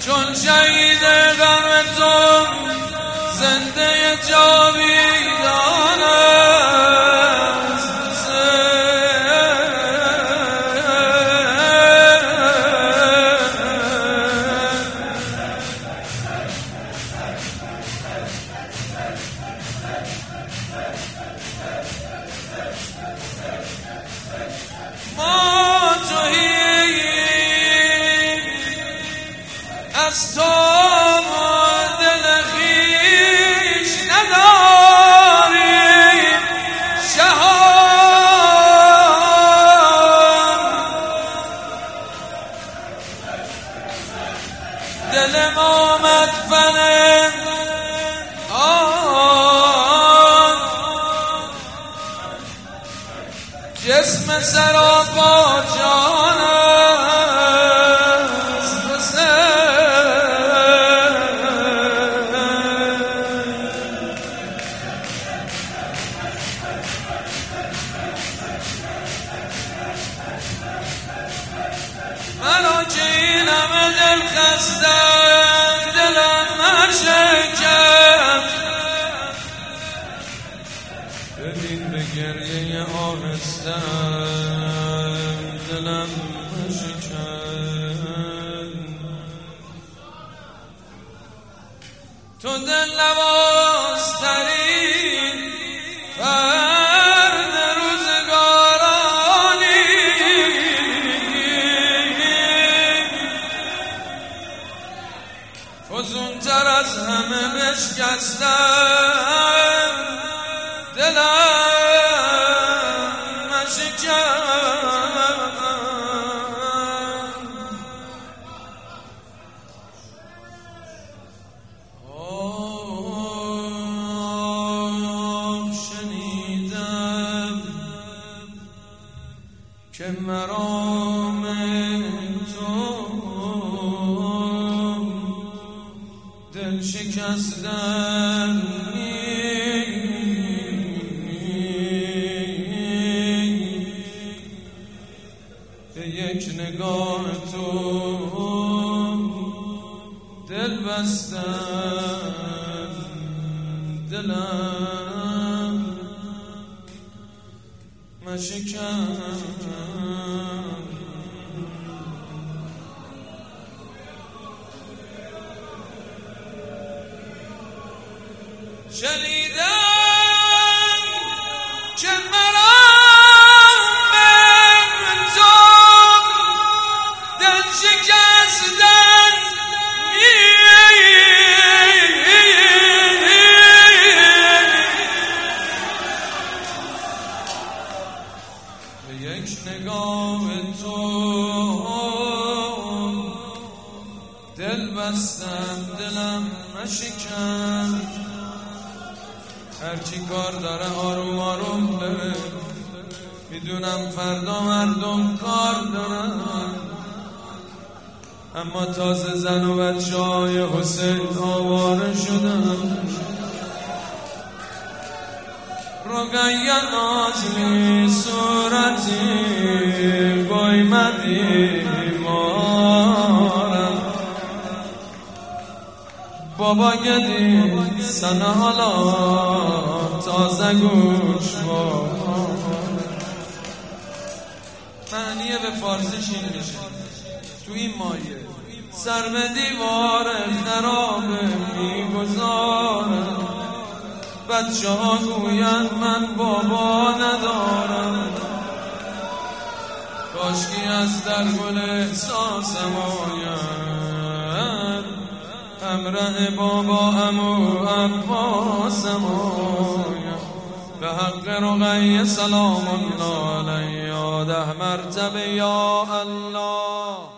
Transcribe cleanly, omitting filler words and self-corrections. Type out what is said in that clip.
چون شهید غم تو زنده جاویدان است. ما تویی از تو دل خویش نداریم شهان، دل ما مدفن آن جسم سراپا جان است. منو که این همه دل خستم دلم نشکم، ببین به گریه آهستم دلم نشکم. تو دل نوازترین فرد روزگارانی، فزونتر از همه بشکستم دلم نشکم. شنیدم که مرام تو دل شکستن به یک نگاه تو دل بستم دلم مشکم. شنیدم که مرام تو دل شکستن به یک نگاه تو دل بستم دلم نشکم. هرچی کار داره آروم آروم بره، میدونم فردا مردم کار دارن، اما تازه زن و بچه های حسین آواره شدن. رقیه نازلی صورتی قیمتی مارم، بابا گدی سنه حالا تازه گوش معنیه به فارسیش این میشه تو این مایه سر به دیوار خرابه میگذارم، بچه ها گوین من بابا ندارم، کاشکی از در گل احساسم آید همراه بابا امو عباسم آید. به حق رقیه سلام الله علیه 10 مرتبه یا الله.